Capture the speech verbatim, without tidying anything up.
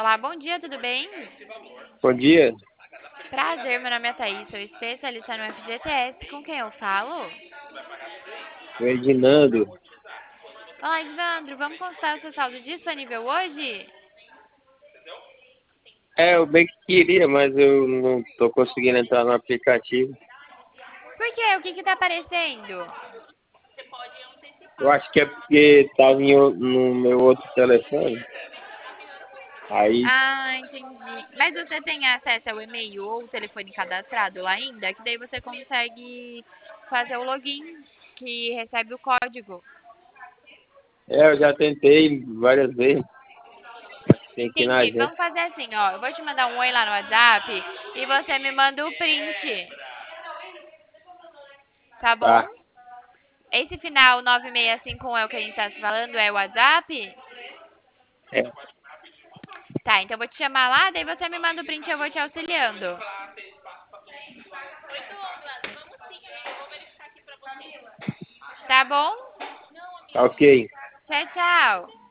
Olá, bom dia, tudo bem? Bom dia, Prazer, meu nome é Thaís, sou especialista no F G T S. Com quem eu falo? o Edinando. Olá, Evandro, vamos consultar o seu saldo disponível hoje? É, eu bem que queria, mas eu não tô conseguindo entrar no aplicativo. Por quê? O que que tá aparecendo? Eu acho que é porque tava em o- no meu outro telefone. Aí, Ah, entendi. Mas você tem acesso ao e-mail ou o telefone cadastrado lá ainda? Que daí você consegue fazer o login que recebe o código. é, eu já tentei várias vezes. Tem que ir na Entendi. agência. Vamos fazer assim, ó. Eu vou te mandar um oi lá no WhatsApp e você me manda o print, tá bom? Tá, Esse final nove seis cinco um é o que a gente tá se falando, é o WhatsApp? é, Tá, então eu vou te chamar lá, daí você me manda o print e eu vou te auxiliando. Tá bom? tá ok. Tchau, tchau.